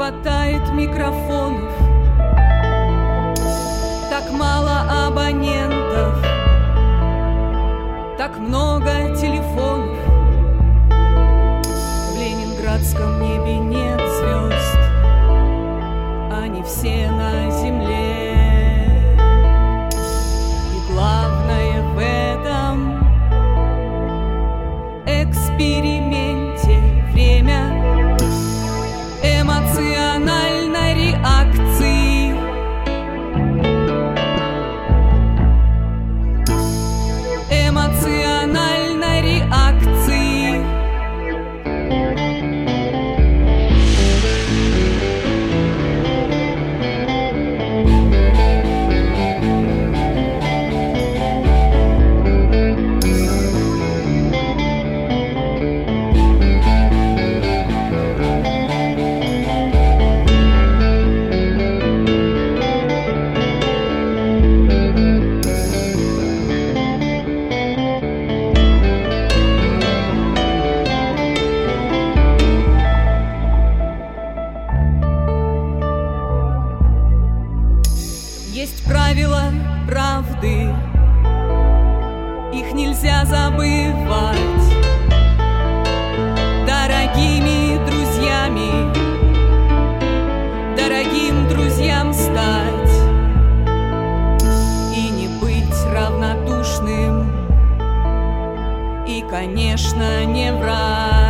хватает микрофонов, так мало абонентов, так много телефонов. В ленинградском небе нет звезд, они все на земле. И главное в этом эксперименте время эмоциональной реакции. Эмоциональной реакции. Есть правила правды, их нельзя забывать. Дорогими друзьями, дорогим друзьям стать и не быть равнодушным, и, конечно, не врать.